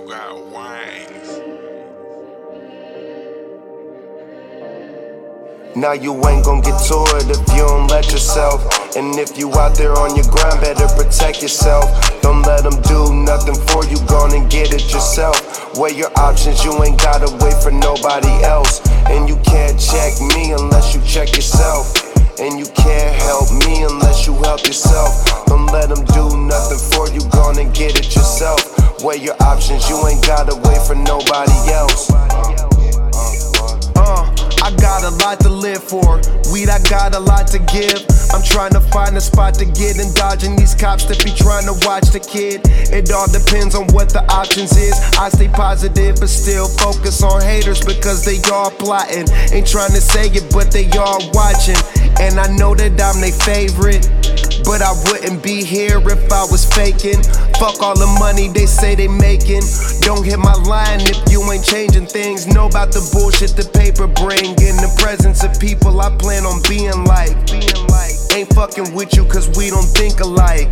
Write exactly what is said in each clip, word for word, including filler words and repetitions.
got wings. Now you ain't gon' get to it if you don't let yourself. And if you out there on your grind, better protect yourself. Don't let them do nothing for you, gone and get it yourself. Weigh your options, you ain't gotta wait for nobody else. And you can't check me unless you check yourself. And you can't help me unless you help yourself. Don't let them do nothing for you, gone and get it yourself. Weigh your options, you ain't gotta wait for nobody else. Uh, I got a lot to live for, weed I got a lot to give. I'm trying to find a spot to get and dodging these cops that be trying to watch the kid. It all depends on what the options is. I stay positive but still focus on haters because they all plotting. Ain't trying to say it but they all watching. And I know that I'm they favorite, but I wouldn't be here if I was faking. Fuck all the money they say they making. Don't hit my line if you ain't changing things. Know about the bullshit the paper bring. In the presence of people I plan on being like. Ain't fucking with you cause we don't think alike.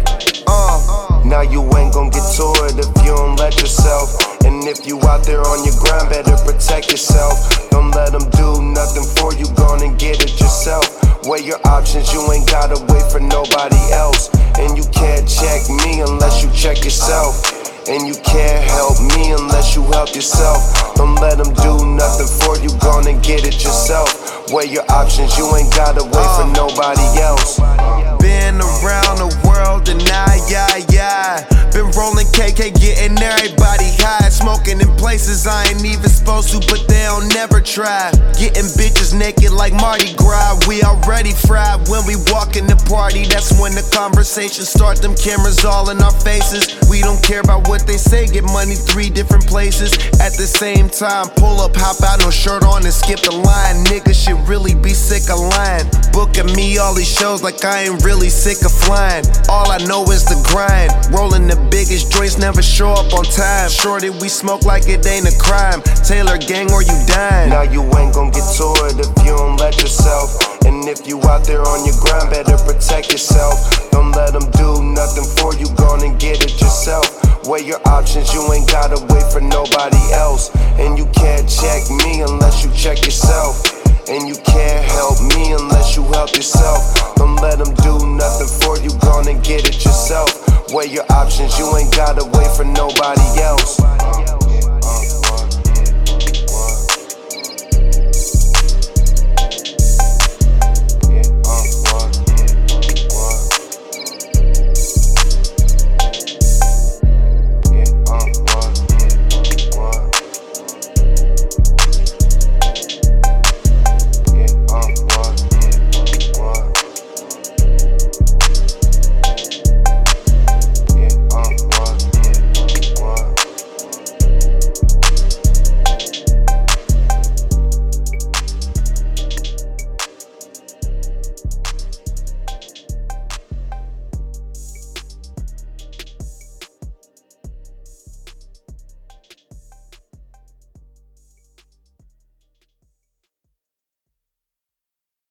Uh. Now you ain't gon' get to it if you don't let yourself. And if you out there on your grind, better protect yourself. Don't let them do nothing for you, gone and get it yourself. Weigh your options, you ain't gotta wait for nobody else. And you can't check me unless you check yourself. And you can't help me unless you help yourself. Don't let them do nothing for you, gone and get it yourself. Weigh your options, you ain't gotta wait for nobody else. Been around the world and I, yeah, yeah. Been rolling K K, getting everybody high. Smoking in places I ain't even supposed to, but they'll never try. Getting bitches naked like Mardi Gras. We already fried when we walk in the party. That's when the conversation start. Them cameras all in our faces. We don't care about what they say. Get money three different places at the same time. Pull up, hop out, no shirt on and skip the line. Niggas should really be sick of lying. Booking me all these shows like I ain't really sick of flying. All I know is the grind. Rolling the biggest joints, never show up on time. Shorty, we smoke like it ain't a crime. Taylor gang or you dying. Now you ain't gon' get to it if you don't let yourself. And if you out there on your grind, better protect yourself. Don't let them do nothing for you, gone and get it yourself. Weigh your options, you ain't gotta wait for nobody else. And you can't check me unless you check yourself. And you can't help me unless you help yourself. Don't let them do nothing for you, gone and get it yourself. Weigh your options, you ain't gotta wait for nobody else.